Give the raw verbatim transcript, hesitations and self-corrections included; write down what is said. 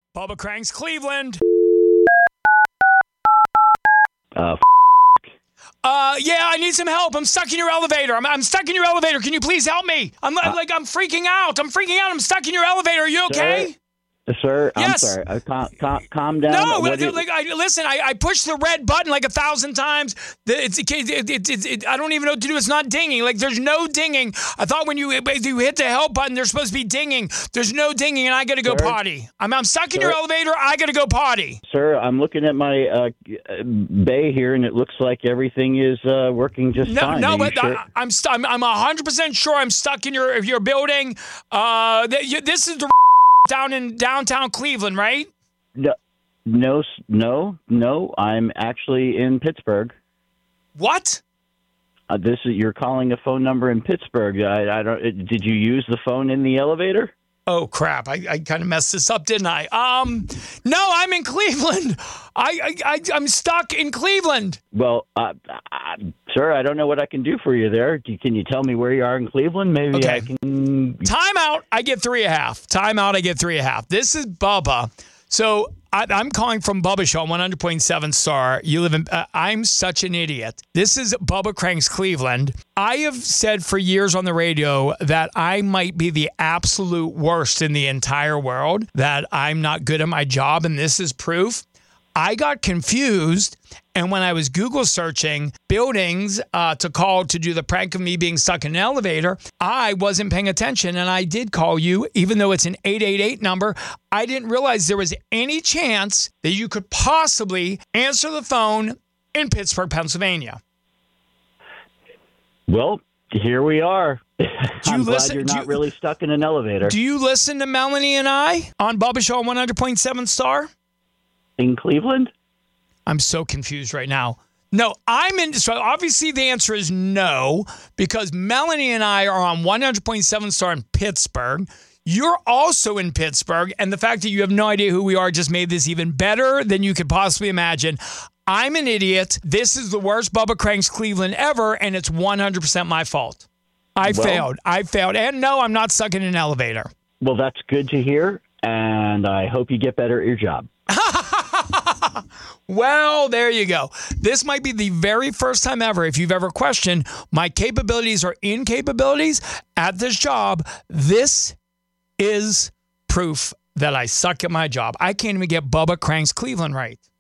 Bubba Cranks, Cleveland. Uh, Uh, yeah, I need some help. I'm stuck in your elevator. I'm, I'm stuck in your elevator. Can you please help me? I'm uh, like, I'm freaking out. I'm freaking out. I'm stuck in your elevator. Are you okay? Sir, sir Yes. I'm sorry. Uh, calm, calm, calm down. No, What like, is- I, listen, I, I pushed the red button like a thousand times. The- It's, it, it, it, it, it, I don't even know what to do. It's not dinging. Like, there's no dinging. I thought when you, you hit the help button, there's supposed to be dinging. There's no dinging, and I got to go Sir? potty. I'm, I'm stuck in Sir? your elevator. I got to go potty. Sir, I'm looking at my uh, bay here, and it looks like everything is uh, working just No, fine. no, Are you but sure? I, I'm, st- I'm I'm one hundred percent sure I'm stuck in your your building. Uh, th- you, this is the down in downtown Cleveland, right? No, no, no, no. I'm actually in Pittsburgh. What? Uh, this is you're calling a phone number in Pittsburgh. I, I don't. Did you use the phone in the elevator? Oh crap! I, I kind of messed this up, didn't I? Um, no, I'm in Cleveland. I, I, I I'm stuck in Cleveland. Well, uh, uh, sir, I don't know what I can do for you there. Do- Can you tell me where you are in Cleveland? Maybe Okay. I can. Time out. I get three and a half. Time out. I get three and a half. This is Bubba. So I, I'm calling from Bubba Show on one hundred point seven Star. You live in. Uh, I'm such an idiot. This is Bubba Cranks Cleveland. I have said for years on the radio that I might be the absolute worst in the entire world. That I'm not good at my job, and this is proof. I got confused, and when I was Google searching buildings uh, to call to do the prank of me being stuck in an elevator, I wasn't paying attention, and I did call you, even though it's an eight eight eight number. I didn't realize there was any chance that you could possibly answer the phone in Pittsburgh, Pennsylvania. Well, here we are. you I'm glad listen- you're do not you- really stuck in an elevator Do you listen to Melanie and I on Bubba Show on one hundred point seven Star? in Cleveland. I'm so confused right now. No, I'm in. So obviously the answer is no, because Melanie and I are on one hundred point seven Star in Pittsburgh. You're also in Pittsburgh. And the fact that you have no idea who we are just made this even better than you could possibly imagine. I'm an idiot. This is the worst Bubba Cranks Cleveland ever, and it's one hundred percent my fault. I Well- failed. I failed. And no, I'm not stuck in an elevator. Well, that's good to hear, and I hope you get better at your job. Well, there you go. This might be the very first time ever, if you've ever questioned my capabilities or incapabilities at this job, this is proof that I suck at my job. I can't even get Bubba Cranks Cleveland right.